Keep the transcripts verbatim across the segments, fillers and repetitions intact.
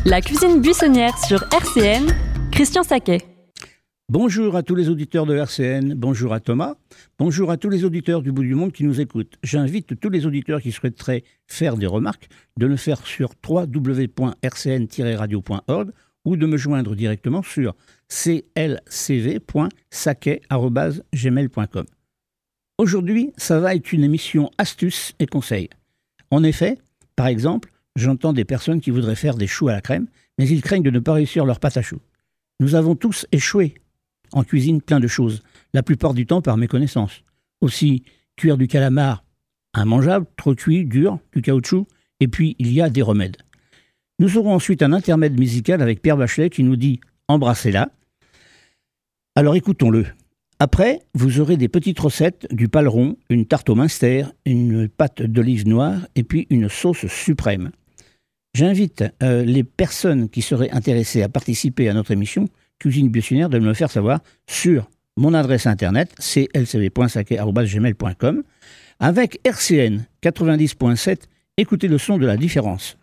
La cuisine buissonnière sur R C N, Christian Saquet. Bonjour à tous les auditeurs de R C N, bonjour à Thomas, bonjour à tous les auditeurs du bout du monde qui nous écoutent. J'invite tous les auditeurs qui souhaiteraient faire des remarques de le faire sur w w w point r c n tiret radio point org ou de me joindre directement sur c l c v point saquet arobase gmail point com. Aujourd'hui, ça va être une émission astuces et conseils. En effet, par exemple, j'entends des personnes qui voudraient faire des choux à la crème, mais ils craignent de ne pas réussir leur pâte à choux. Nous avons tous échoué en cuisine plein de choses, la plupart du temps par méconnaissance. Aussi, cuire du calamar, immangeable, trop cuit, dur, du caoutchouc, et puis il y a des remèdes. Nous aurons ensuite un intermède musical avec Pierre Bachelet qui nous dit « Embrassez-la ». Alors écoutons-le. Après, vous aurez des petites recettes, du paleron, une tarte au minster, une pâte d'olive noire et puis une sauce suprême. J'invite euh, les personnes qui seraient intéressées à participer à notre émission Cuisine buissonnière de me le faire savoir sur mon adresse internet c l c v point saquet arobase gmail point com. Avec R C N quatre-vingt-dix point sept, écoutez le son de la différence.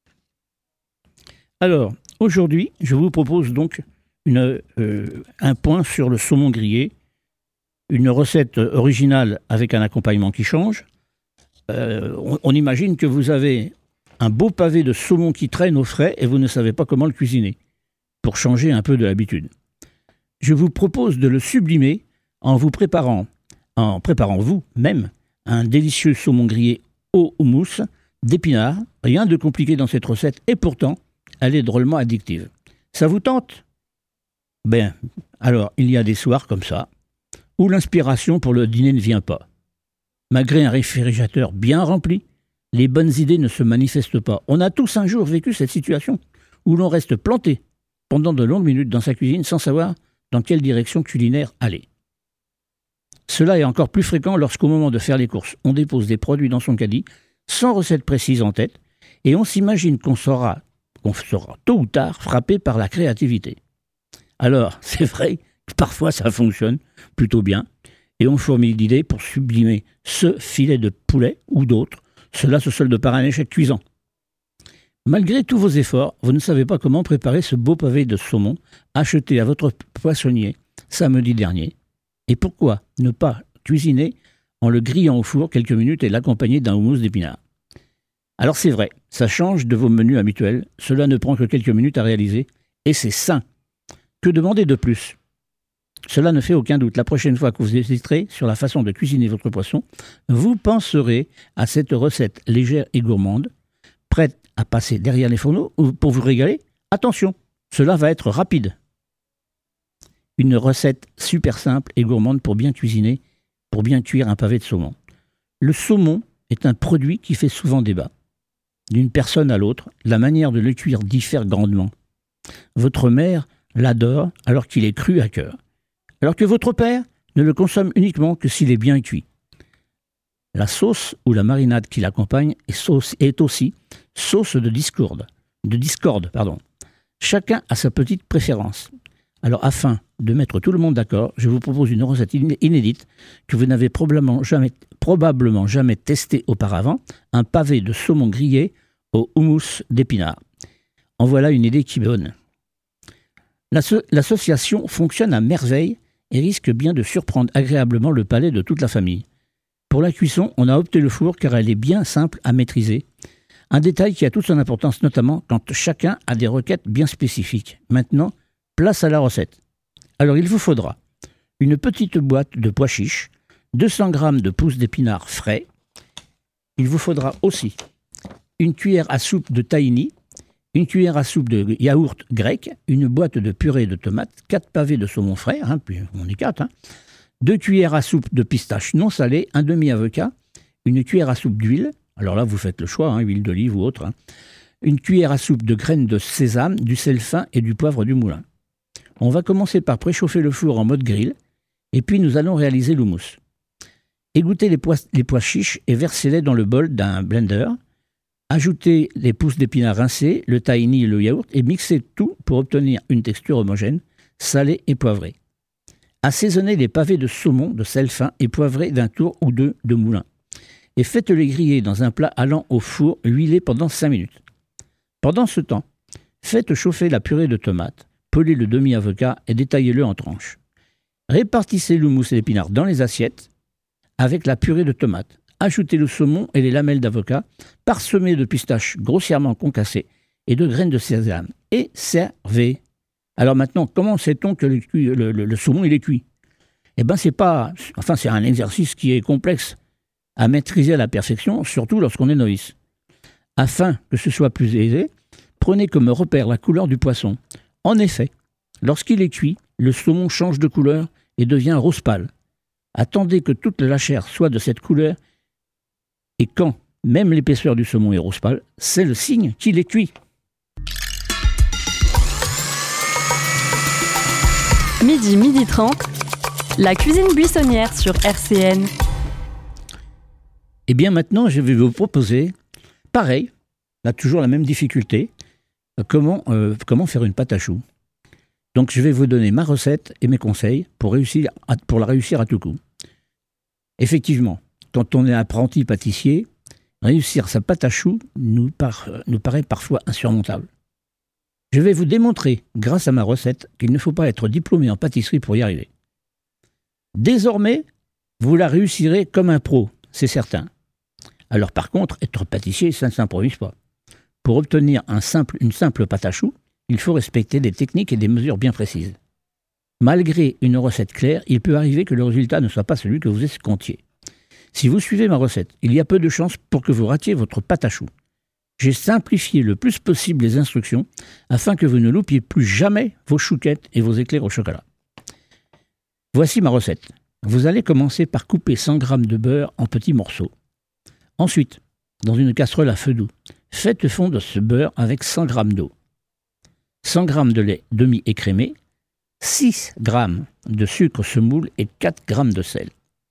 Alors, aujourd'hui, je vous propose donc une, euh, un point sur le saumon grillé, une recette originale avec un accompagnement qui change. Euh, on, on imagine que vous avez un beau pavé de saumon qui traîne au frais et vous ne savez pas comment le cuisiner, pour changer un peu de l'habitude. Je vous propose de le sublimer en vous préparant, en préparant vous-même, un délicieux saumon grillé au houmous d'épinards. Rien de compliqué dans cette recette et pourtant, elle est drôlement addictive. Ça vous tente ? Ben, alors, il y a des soirs comme ça, où l'inspiration pour le dîner ne vient pas. Malgré un réfrigérateur bien rempli, les bonnes idées ne se manifestent pas. On a tous un jour vécu cette situation où l'on reste planté pendant de longues minutes dans sa cuisine sans savoir dans quelle direction culinaire aller. Cela est encore plus fréquent lorsqu'au moment de faire les courses, on dépose des produits dans son caddie sans recette précise en tête et on s'imagine qu'on sera, qu'on sera tôt ou tard frappé par la créativité. Alors, c'est vrai que parfois ça fonctionne plutôt bien et on fourmille d'idées pour sublimer ce filet de poulet ou d'autres. Cela se solde par un échec cuisant. Malgré tous vos efforts, vous ne savez pas comment préparer ce beau pavé de saumon acheté à votre poissonnier samedi dernier. Et pourquoi ne pas cuisiner en le grillant au four quelques minutes et l'accompagner d'un houmous d'épinards ? Alors c'est vrai, ça change de vos menus habituels, cela ne prend que quelques minutes à réaliser, et c'est sain. Que demander de plus ? Cela ne fait aucun doute. La prochaine fois que vous hésiterez sur la façon de cuisiner votre poisson, vous penserez à cette recette légère et gourmande, prête à passer derrière les fourneaux pour vous régaler. Attention, cela va être rapide. Une recette super simple et gourmande pour bien cuisiner, pour bien cuire un pavé de saumon. Le saumon est un produit qui fait souvent débat. D'une personne à l'autre, la manière de le cuire diffère grandement. Votre mère l'adore alors qu'il est cru à cœur, alors que votre père ne le consomme uniquement que s'il est bien cuit. La sauce ou la marinade qui l'accompagne est, sauce, est aussi sauce de discorde. De discorde pardon. Chacun a sa petite préférence. Alors, afin de mettre tout le monde d'accord, je vous propose une recette inédite que vous n'avez probablement jamais, probablement jamais testée auparavant, un pavé de saumon grillé au houmous d'épinards. En voilà une idée qui bonne. L'asso- l'association fonctionne à merveille et risque bien de surprendre agréablement le palais de toute la famille. Pour la cuisson, on a opté le four car elle est bien simple à maîtriser. Un détail qui a toute son importance, notamment quand chacun a des requêtes bien spécifiques. Maintenant, place à la recette. Alors il vous faudra une petite boîte de pois chiches, deux cents grammes de pousses d'épinards frais. Il vous faudra aussi une cuillère à soupe de tahini, une cuillère à soupe de yaourt grec, une boîte de purée de tomates, quatre pavés de saumon frais, hein, puis on est quatre, hein, deux cuillères à soupe de pistaches non salées, un demi-avocat, une cuillère à soupe d'huile, alors là vous faites le choix, hein, huile d'olive ou autre, hein, une cuillère à soupe de graines de sésame, du sel fin et du poivre du moulin. On va commencer par préchauffer le four en mode grill, et puis nous allons réaliser l'houmous. Égouttez les pois, les pois chiches et versez-les dans le bol d'un blender. Ajoutez les pousses d'épinards rincées, le tahini et le yaourt et mixez tout pour obtenir une texture homogène, salée et poivrée. Assaisonnez les pavés de saumon de sel fin et poivrés d'un tour ou deux de moulin. Et faites-les griller dans un plat allant au four huilé pendant cinq minutes. Pendant ce temps, Faites chauffer la purée de tomates, pelez le demi-avocat et détaillez-le en tranches. Répartissez le mousse et l'épinard dans les assiettes avec la purée de tomates. Ajoutez le saumon et les lamelles d'avocat, parsemées de pistaches grossièrement concassées et de graines de sésame. Et servez. Alors maintenant, comment sait-on que le, le, le, le saumon il est cuit? Eh bien, c'est pas, enfin, c'est un exercice qui est complexe à maîtriser à la perfection, surtout lorsqu'on est novice. Afin que ce soit plus aisé, prenez comme repère la couleur du poisson. En effet, lorsqu'il est cuit, le saumon change de couleur et devient rose pâle. Attendez que toute la chair soit de cette couleur et quand même l'épaisseur du saumon est rose pâle, c'est le signe qu'il est cuit. Midi, midi trente, la cuisine buissonnière sur R C N. Et bien maintenant, je vais vous proposer, pareil, là toujours la même difficulté, comment, euh, comment faire une pâte à choux. Donc je vais vous donner ma recette et mes conseils pour, réussir à, pour la réussir à tout coup. Effectivement, quand on est apprenti pâtissier, réussir sa pâte à choux nous, par, nous paraît parfois insurmontable. Je vais vous démontrer, grâce à ma recette, qu'il ne faut pas être diplômé en pâtisserie pour y arriver. Désormais, vous la réussirez comme un pro, c'est certain. Alors par contre, être pâtissier, ça ne s'improvise pas. Pour obtenir un simple, une simple pâte à choux, il faut respecter des techniques et des mesures bien précises. Malgré une recette claire, il peut arriver que le résultat ne soit pas celui que vous escomptiez. Si vous suivez ma recette, il y a peu de chances pour que vous ratiez votre pâte à choux. J'ai simplifié le plus possible les instructions afin que vous ne loupiez plus jamais vos chouquettes et vos éclairs au chocolat. Voici ma recette. Vous allez commencer par couper cent grammes de beurre en petits morceaux. Ensuite, dans une casserole à feu doux, faites fondre ce beurre avec cent grammes d'eau, cent grammes de lait demi-écrémé, six grammes de sucre semoule et quatre grammes de sel.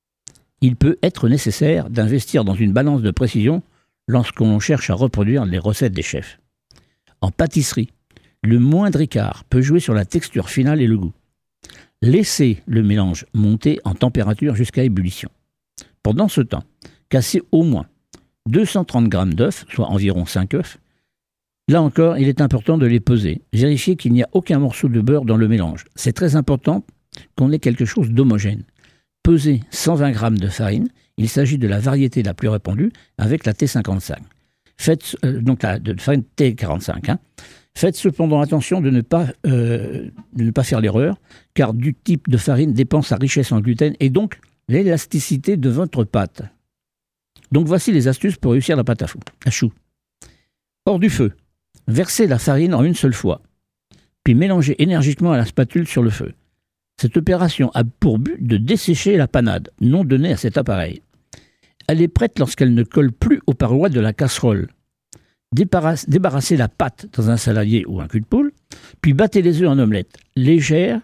Il peut être nécessaire d'investir dans une balance de précision lorsqu'on cherche à reproduire les recettes des chefs. En pâtisserie, le moindre écart peut jouer sur la texture finale et le goût. Laissez le mélange monter en température jusqu'à ébullition. Pendant ce temps, cassez au moins deux cent trente grammes d'œufs, soit environ cinq œufs. Là encore, il est important de les peser. Vérifiez qu'il n'y a aucun morceau de beurre dans le mélange. C'est très important qu'on ait quelque chose d'homogène. Pesez cent vingt grammes de farine. Il s'agit de la variété la plus répandue avec la T cinquante-cinq. Faites, euh, donc la de farine T quarante-cinq. Hein. Faites cependant attention de ne pas, euh, de ne pas faire l'erreur, car du type de farine dépend sa richesse en gluten et donc l'élasticité de votre pâte. Donc voici les astuces pour réussir la pâte à, fou, à choux. Hors du feu, versez la farine en une seule fois, puis mélangez énergiquement à la spatule sur le feu. Cette opération a pour but de dessécher la panade, non donnée à cet appareil. Elle est prête lorsqu'elle ne colle plus aux parois de la casserole. Débarrasse, débarrassez la pâte dans un saladier ou un cul de poule, puis battez les œufs en omelette légère.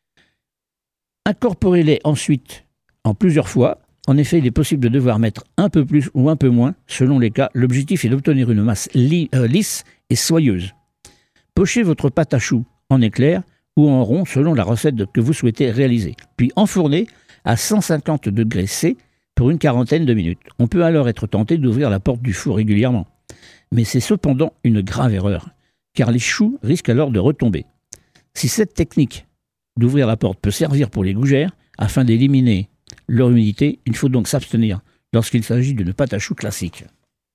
Incorporez-les ensuite en plusieurs fois. En effet, il est possible de devoir mettre un peu plus ou un peu moins, selon les cas. L'objectif est d'obtenir une masse li- euh, lisse et soyeuse. Pochez votre pâte à choux en éclairs ou en rond selon la recette que vous souhaitez réaliser. Puis enfournez à cent cinquante degrés C pour une quarantaine de minutes. On peut alors être tenté d'ouvrir la porte du four régulièrement. Mais c'est cependant une grave erreur, car les choux risquent alors de retomber. Si cette technique d'ouvrir la porte peut servir pour les gougères, afin d'éliminer leur humidité, il faut donc s'abstenir lorsqu'il s'agit d'une pâte à choux classique.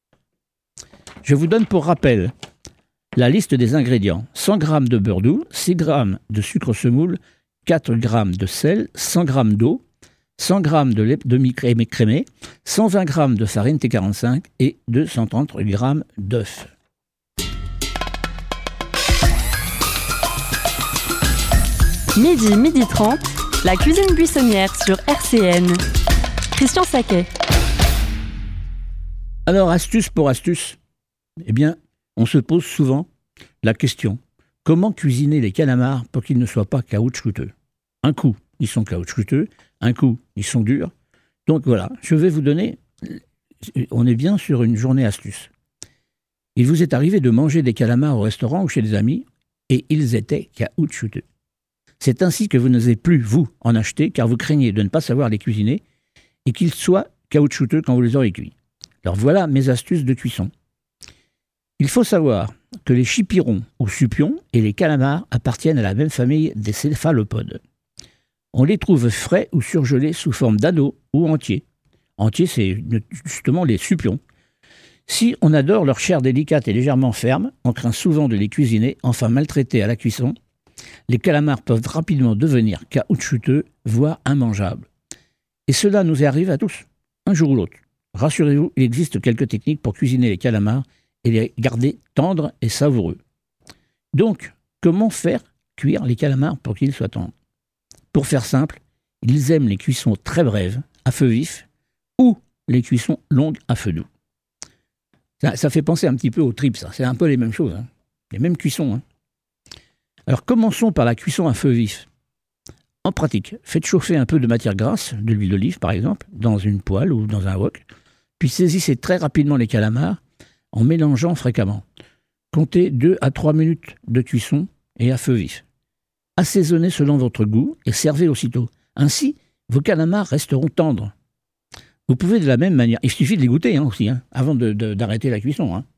Je vous donne pour rappel la liste des ingrédients. cent grammes de beurre doux, six grammes de sucre semoule, quatre grammes de sel, cent grammes d'eau, cent grammes de lait demi-écrémé, cent vingt grammes de farine T quarante-cinq et deux cent trente grammes d'œufs. Midi, midi trente, la cuisine buissonnière sur R C N. Christian Saquet. Alors, astuce pour astuce, eh bien, on se pose souvent la question, comment cuisiner les calamars pour qu'ils ne soient pas caoutchouteux? Un coup, ils sont caoutchouteux, un coup, ils sont durs. Donc voilà, je vais vous donner, on est bien sur une journée astuce. Il vous est arrivé de manger des calamars au restaurant ou chez des amis, et ils étaient caoutchouteux. C'est ainsi que vous n'osez plus, vous, en acheter, car vous craignez de ne pas savoir les cuisiner, et qu'ils soient caoutchouteux quand vous les aurez cuits. Alors voilà mes astuces de cuisson. Il faut savoir que les chipirons ou supions et les calamars appartiennent à la même famille des céphalopodes. On les trouve frais ou surgelés sous forme d'anneaux ou entiers. Entiers, c'est justement les supions. Si on adore leur chair délicate et légèrement ferme, on craint souvent de les cuisiner, enfin maltraités à la cuisson. Les calamars peuvent rapidement devenir caoutchouteux, voire immangeables. Et cela nous arrive à tous, un jour ou l'autre. Rassurez-vous, il existe quelques techniques pour cuisiner les calamars et les garder tendres et savoureux. Donc, comment faire cuire les calamars pour qu'ils soient tendres? Pour faire simple, ils aiment les cuissons très brèves, à feu vif, ou les cuissons longues à feu doux. Ça, ça fait penser un petit peu aux tripes, ça. C'est un peu les mêmes choses, hein. Les mêmes cuissons. Hein. Alors, commençons par la cuisson à feu vif. En pratique, faites chauffer un peu de matière grasse, de l'huile d'olive par exemple, dans une poêle ou dans un wok, puis saisissez très rapidement les calamars en mélangeant fréquemment. Comptez deux à trois minutes de cuisson et à feu vif. Assaisonnez selon votre goût et servez aussitôt. Ainsi, vos calamars resteront tendres. Vous pouvez de la même manière, il suffit de les goûter hein, aussi, hein, avant de, de, d'arrêter la cuisson. Hein.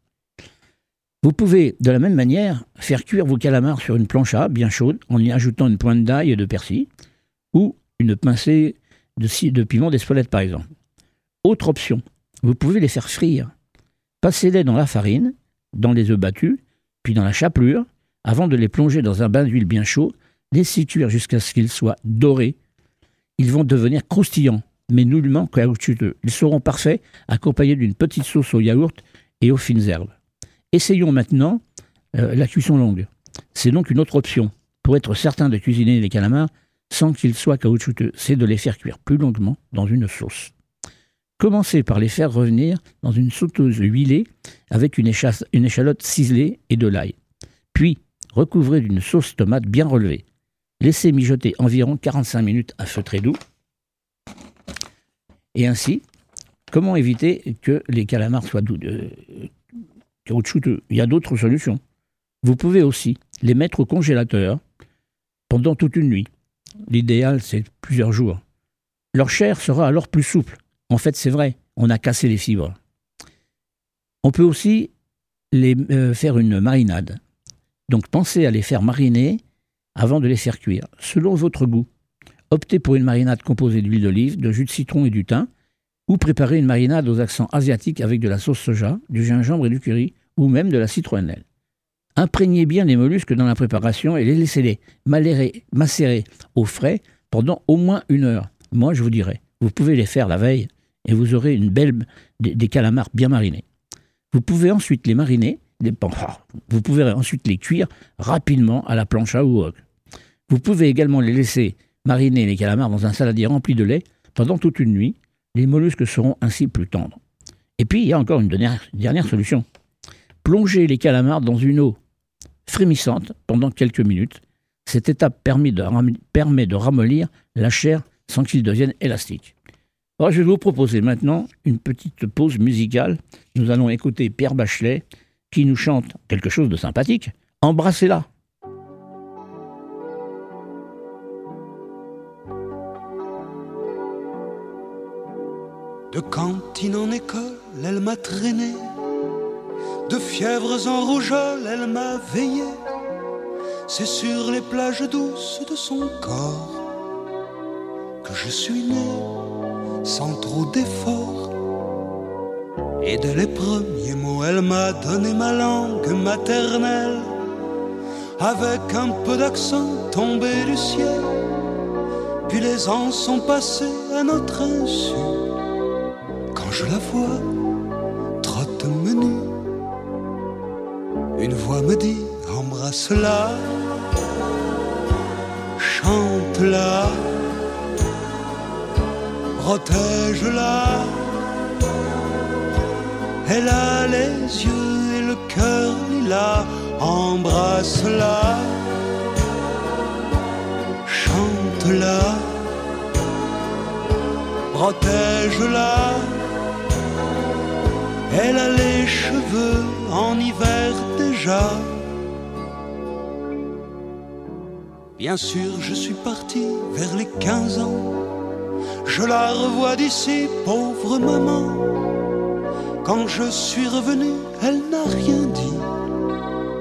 Vous pouvez de la même manière faire cuire vos calamars sur une plancha bien chaude en y ajoutant une pointe d'ail et de persil ou une pincée de, de piment d'Espelette par exemple. Autre option, vous pouvez les faire frire. Passez-les dans la farine, dans les œufs battus, puis dans la chapelure, avant de les plonger dans un bain d'huile bien chaud, laissez cuire jusqu'à ce qu'ils soient dorés. Ils vont devenir croustillants, mais nullement caoutchouteux. Ils seront parfaits, accompagnés d'une petite sauce au yaourt et aux fines herbes. Essayons maintenant euh, la cuisson longue. C'est donc une autre option. Pour être certain de cuisiner les calamars sans qu'ils soient caoutchouteux, c'est de les faire cuire plus longuement dans une sauce. Commencez par les faire revenir dans une sauteuse huilée avec une, échasse, une échalote ciselée et de l'ail. Puis, recouvrez d'une sauce tomate bien relevée. Laissez mijoter environ quarante-cinq minutes à feu très doux. Et ainsi, comment éviter que les calamars soient doux, euh, caoutchouteux? Il y a d'autres solutions. Vous pouvez aussi les mettre au congélateur pendant toute une nuit. L'idéal, c'est plusieurs jours. Leur chair sera alors plus souple. En fait, c'est vrai, on a cassé les fibres. On peut aussi les euh, faire une marinade. Donc pensez à les faire mariner avant de les faire cuire, selon votre goût. Optez pour une marinade composée d'huile d'olive, de jus de citron et du thym, ou préparez une marinade aux accents asiatiques avec de la sauce soja, du gingembre et du curry, ou même de la citronnelle. Imprégnez bien les mollusques dans la préparation et les laissez-les malérer, macérer au frais pendant au moins une heure. Moi, je vous dirais, vous pouvez les faire la veille et vous aurez une belle, des, des calamars bien marinés. Vous pouvez ensuite les mariner, les, vous pouvez ensuite les cuire rapidement à la plancha ou au wok. Vous pouvez également les laisser mariner les calamars dans un saladier rempli de lait pendant toute une nuit. Les mollusques seront ainsi plus tendres. Et puis, il y a encore une dernière, une dernière solution. Plongez les calamars dans une eau frémissante pendant quelques minutes. Cette étape permet de, ram- permet de ramollir la chair sans qu'ils deviennent élastiques. Alors, je vais vous proposer maintenant une petite pause musicale. Nous allons écouter Pierre Bachelet qui nous chante quelque chose de sympathique. Embrassez-la. De cantine en école, elle m'a traîné. De fièvres en rougeole, elle m'a veillé. C'est sur les plages douces de son corps que je suis né, sans trop d'efforts. Et dès les premiers mots, elle m'a donné ma langue maternelle, avec un peu d'accent tombé du ciel. Puis les ans sont passés à notre insu. Quand je la vois, trotte menu, une voix me dit, embrasse-la, chante-la, protège-la. Elle a les yeux et le cœur lilas, embrasse-la, chante-la, protège-la. Elle a les cheveux en hiver déjà. Bien sûr, je suis parti vers les quinze ans. Je la revois d'ici, pauvre maman. Quand je suis revenu, elle n'a rien dit.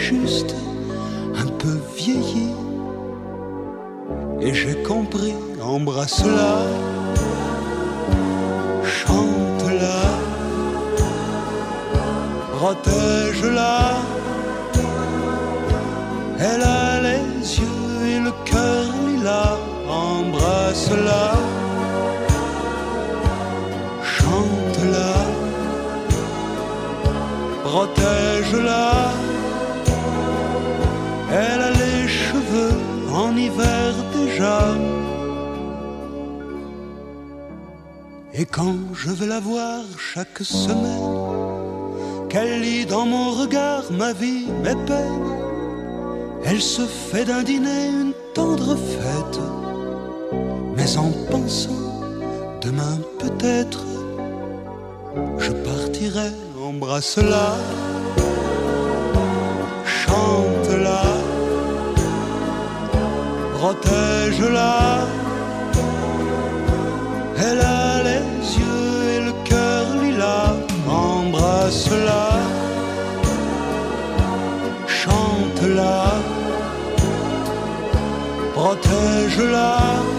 juste un peu vieilli. Et j'ai compris, embrasse-la, chante-la, protège-la. Elle a les yeux et le cœur lilas, embrasse-la, chante-la, protège-la. Elle a les cheveux en hiver déjà. Et quand je vais la voir chaque semaine, qu'elle lit dans mon regard ma vie, mes peines, elle se fait d'un dîner une tendre fête. Mais en pensant, demain peut-être, je partirai, embrasse-la, chante-la, protège-la. Elle a les yeux et le cœur lilas, embrasse-la, chante-la, protège-la.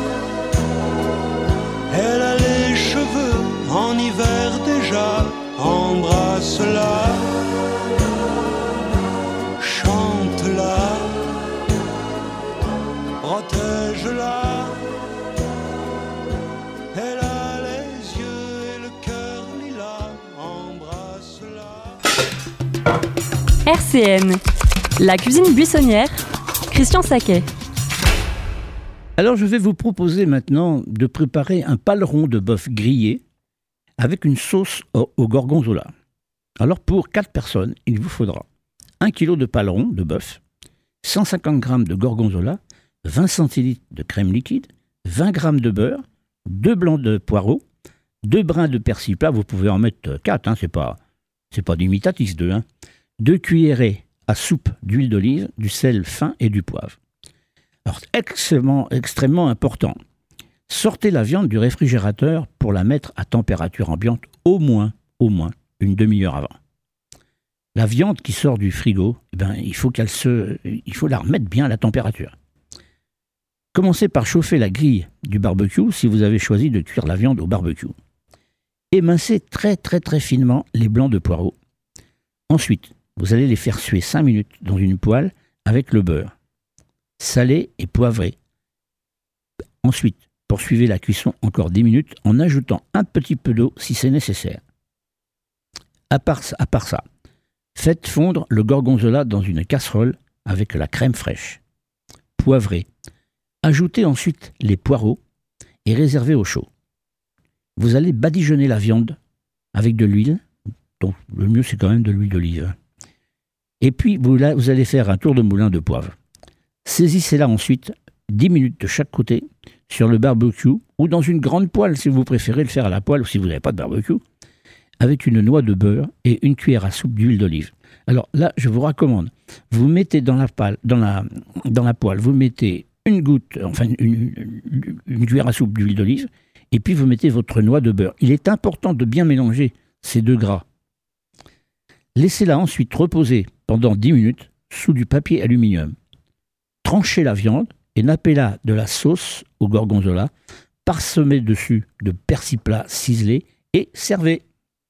Elle a les cheveux en hiver déjà, embrasse-la, chante-la, protège-la. Elle a les yeux et le cœur lilas, embrasse-la. R C N, la cuisine buissonnière, Christian Saquet. Alors je vais vous proposer maintenant de préparer un paleron de bœuf grillé avec une sauce au, au gorgonzola. Alors pour quatre personnes, il vous faudra un kilo de paleron de bœuf, cent cinquante grammes de gorgonzola, vingt centilitres de crème liquide, vingt grammes de beurre, deux blancs de poireaux, deux brins de persil plat, vous pouvez en mettre quatre, hein, c'est pas, c'est pas d'imitatif deux, hein, deux cuillerées à soupe d'huile d'olive, du sel fin et du poivre. Alors, extrêmement, extrêmement important, sortez la viande du réfrigérateur pour la mettre à température ambiante au moins, au moins une demi-heure avant. La viande qui sort du frigo, eh ben, il faut qu'elle se, il faut la remettre bien à la température. Commencez par chauffer la grille du barbecue si vous avez choisi de cuire la viande au barbecue. Émincez très très très finement les blancs de poireaux. Ensuite, vous allez les faire suer cinq minutes dans une poêle avec le beurre. Salé et poivré. Ensuite, poursuivez la cuisson encore dix minutes en ajoutant un petit peu d'eau si c'est nécessaire. À part, à part ça, faites fondre le gorgonzola dans une casserole avec la crème fraîche. Poivrez. Ajoutez ensuite les poireaux et réservez au chaud. Vous allez badigeonner la viande avec de l'huile. Donc le mieux c'est quand même de l'huile d'olive. Et puis vous, là, vous allez faire un tour de moulin de poivre. Saisissez-la ensuite dix minutes de chaque côté sur le barbecue ou dans une grande poêle si vous préférez le faire à la poêle ou si vous n'avez pas de barbecue, avec une noix de beurre et une cuillère à soupe d'huile d'olive. Alors là, je vous recommande, vous mettez dans la, poêle, dans la, dans la poêle, vous mettez une goutte, enfin une, une, une cuillère à soupe d'huile d'olive et puis vous mettez votre noix de beurre. Il est important de bien mélanger ces deux gras. Laissez-la ensuite reposer pendant dix minutes sous du papier aluminium. Tranchez la viande et nappez-la de la sauce au gorgonzola, parsemez dessus de persil plat ciselé et servez.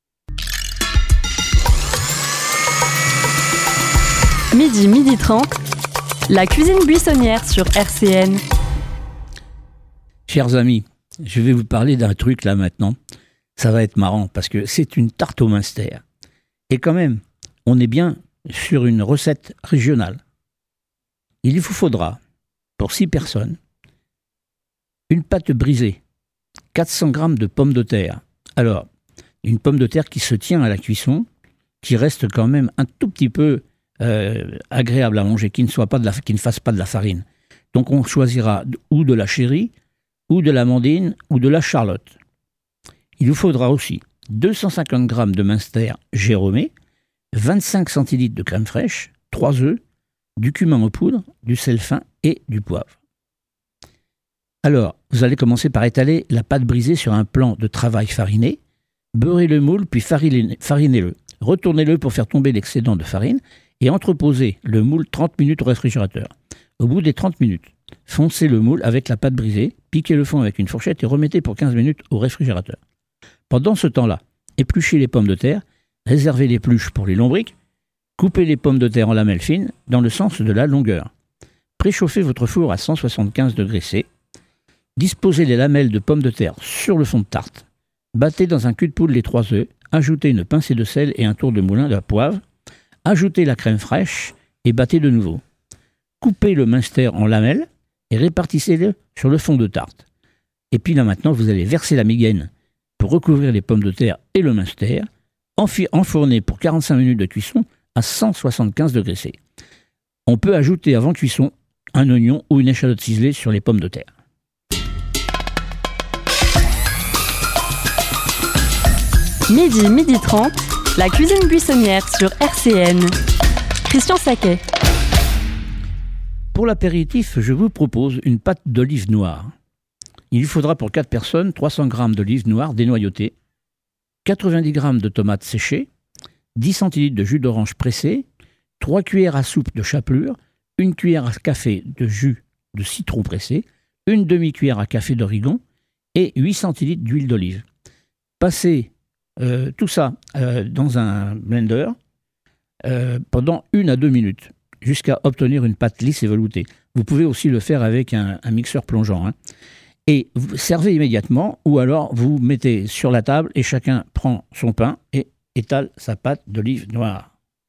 Midi, midi trente, la cuisine buissonnière sur R C N. Chers amis, je vais vous parler d'un truc là maintenant. Ça va être marrant parce que c'est une tarte au Munster. Et quand même, on est bien sur une recette régionale. Il vous faudra, pour six personnes, une pâte brisée, quatre cents grammes de pommes de terre. Alors, une pomme de terre qui se tient à la cuisson, qui reste quand même un tout petit peu euh, agréable à manger, qui ne soit pas de la, qui ne fasse pas de la farine. Donc on choisira ou de la chérie, ou de l'amandine, ou de la charlotte. Il vous faudra aussi deux cent cinquante grammes de Munster Jérômé, vingt-cinq centilitres de crème fraîche, trois œufs, du cumin en poudre, du sel fin et du poivre. Alors, vous allez commencer par étaler la pâte brisée sur un plan de travail fariné, beurrez le moule puis farinez-le, retournez-le pour faire tomber l'excédent de farine et entreposez le moule trente minutes au réfrigérateur. Au bout des trente minutes, foncez le moule avec la pâte brisée, piquez le fond avec une fourchette et remettez pour quinze minutes au réfrigérateur. Pendant ce temps-là, épluchez les pommes de terre, réservez l'épluche pour les lombrics, coupez les pommes de terre en lamelles fines dans le sens de la longueur. Préchauffez votre four à cent soixante-quinze degrés C. Disposez les lamelles de pommes de terre sur le fond de tarte. Battez dans un cul de poule les trois œufs. Ajoutez une pincée de sel et un tour de moulin de la poivre. Ajoutez la crème fraîche et battez de nouveau. Coupez le minster en lamelles et répartissez-le sur le fond de tarte. Et puis là maintenant, vous allez verser la migaine pour recouvrir les pommes de terre et le minster. Enfourner pour quarante-cinq minutes de cuisson à cent soixante-quinze degrés C. On peut ajouter avant cuisson un oignon ou une échalote ciselée sur les pommes de terre. Midi, midi trente, la cuisine buissonnière sur R C N. Christian Saquet. Pour l'apéritif, je vous propose une pâte d'olive noire. Il vous faudra pour quatre personnes trois cents grammes d'olive noire dénoyautée, quatre-vingt-dix grammes de tomates séchées, dix centilitres de jus d'orange pressé, trois cuillères à soupe de chapelure, une cuillère à café de jus de citron pressé, une demi-cuillère à café d'origan et huit centilitres d'huile d'olive. Passez euh, tout ça euh, dans un blender euh, pendant une à deux minutes jusqu'à obtenir une pâte lisse et veloutée. Vous pouvez aussi le faire avec un, un mixeur plongeant. Hein. Et vous servez immédiatement ou alors vous mettez sur la table et chacun prend son pain et étale sa pâte d'olive noire.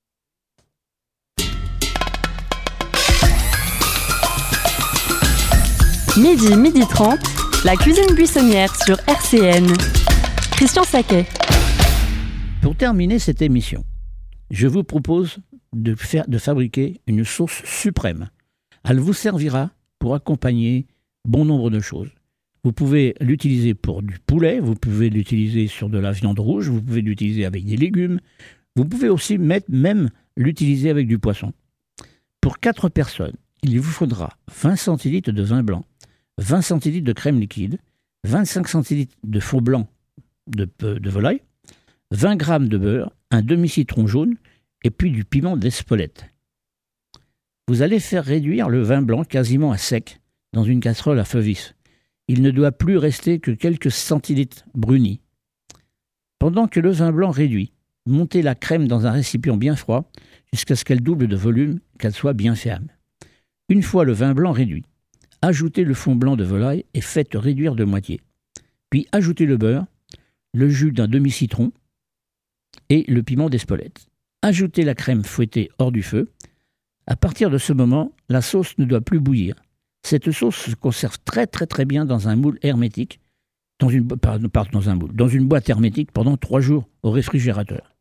Midi, midi trente, la cuisine buissonnière sur R C N. Christian Saquet. Pour terminer cette émission, je vous propose de, faire, de fabriquer une sauce suprême. Elle vous servira pour accompagner bon nombre de choses. Vous pouvez l'utiliser pour du poulet, vous pouvez l'utiliser sur de la viande rouge, vous pouvez l'utiliser avec des légumes, vous pouvez aussi mettre, même l'utiliser avec du poisson. Pour quatre personnes, il vous faudra vingt centilitres de vin blanc, vingt centilitres de crème liquide, vingt-cinq centilitres de fond blanc de, de volaille, vingt grammes de beurre, un demi-citron jaune et puis du piment d'Espelette. Vous allez faire réduire le vin blanc quasiment à sec dans une casserole à feu vif. Il ne doit plus rester que quelques centilitres brunis. Pendant que le vin blanc réduit, montez la crème dans un récipient bien froid jusqu'à ce qu'elle double de volume, qu'elle soit bien ferme. Une fois le vin blanc réduit, ajoutez le fond blanc de volaille et faites réduire de moitié. Puis ajoutez le beurre, le jus d'un demi-citron et le piment d'Espelette. Ajoutez la crème fouettée hors du feu. À partir de ce moment, la sauce ne doit plus bouillir. Cette sauce se conserve très très très bien dans un moule hermétique, dans une, pardon, dans un moule, dans une boîte hermétique pendant trois jours au réfrigérateur.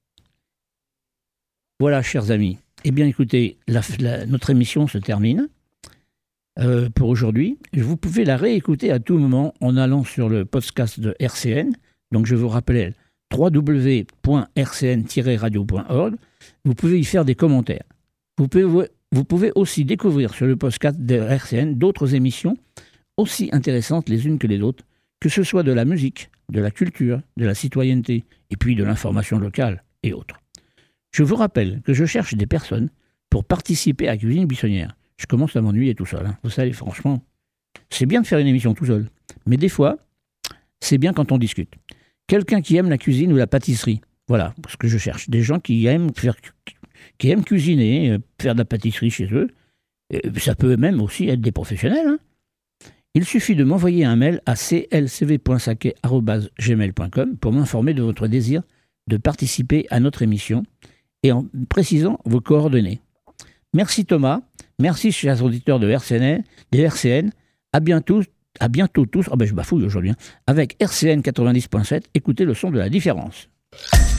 Voilà, chers amis. Eh bien, écoutez, la, la, notre émission se termine euh, pour aujourd'hui. Vous pouvez la réécouter à tout moment en allant sur le podcast de R C N. Donc, je vous rappelle w w w point r c n tiret radio point org. Vous pouvez y faire des commentaires. Vous pouvez, vous pouvez aussi découvrir sur le podcast de R C N d'autres émissions aussi intéressantes les unes que les autres, que ce soit de la musique, de la culture, de la citoyenneté et puis de l'information locale et autres. Je vous rappelle que je cherche des personnes pour participer à Cuisine Buissonnière. Je commence à m'ennuyer tout seul. Hein. Vous savez, franchement, c'est bien de faire une émission tout seul. Mais des fois, c'est bien quand on discute. Quelqu'un qui aime la cuisine ou la pâtisserie. Voilà ce que je cherche. Des gens qui aiment, faire, qui aiment cuisiner, faire de la pâtisserie chez eux. Et ça peut même aussi être des professionnels. Hein. Il suffit de m'envoyer un mail à c l c v point saquet arobase gmail point com pour m'informer de votre désir de participer à notre émission et en précisant vos coordonnées. Merci Thomas, merci chers auditeurs de R C N, de R C N. À bientôt, à bientôt tous. Ah ben je bafouille aujourd'hui. Hein. Avec R C N quatre-vingt-dix point sept, écoutez le son de la différence.